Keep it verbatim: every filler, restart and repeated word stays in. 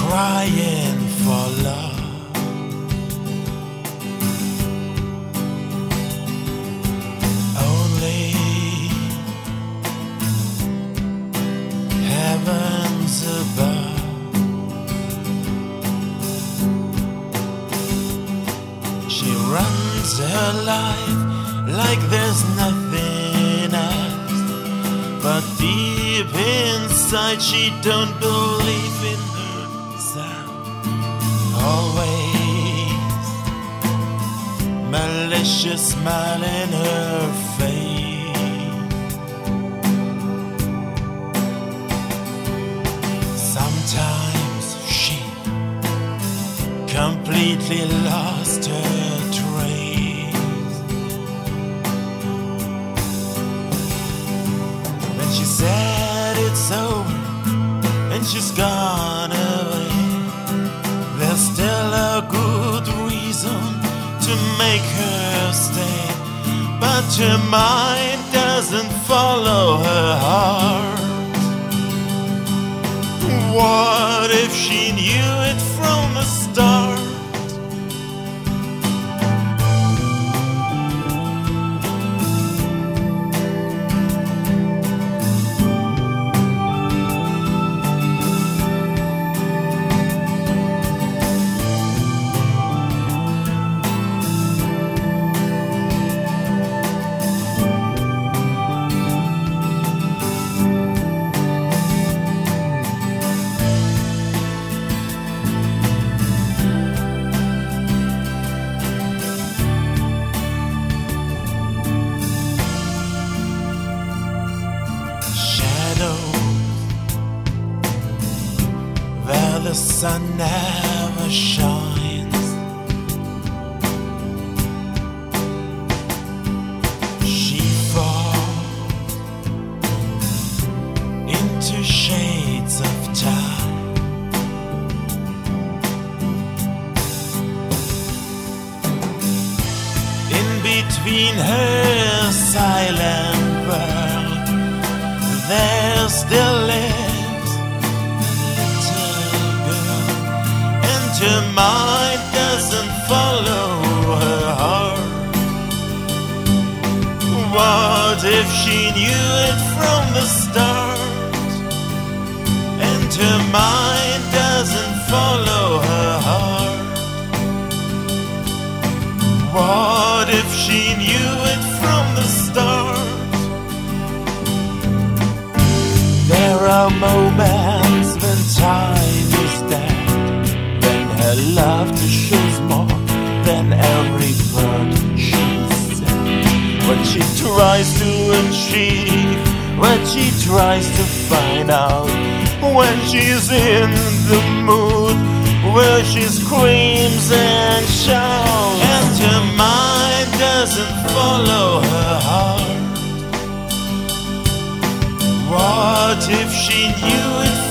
crying for love. Only heavens above. She runs her life like there's nothing else, but deep inside she don't believe in herself. Always malicious smile in her face. Sometimes she completely lost her trace. Then she said it's over and she's gone away. There's still a good reason to make her stay, but her mind doesn't follow her heart. What if she knew it from the start? Where the sun never shines, she falls into shades of time. In between her silent world, there still lives her mind doesn't follow her heart. What if she knew it from the start, and her mind doesn't follow her heart? What if she knew it from the start? There are moments when time is dead, her laughter shows more than every word she said. What she tries to achieve, what she tries to find out, when she's in the mood where she screams and shouts, and her mind doesn't follow her heart. What if she knew it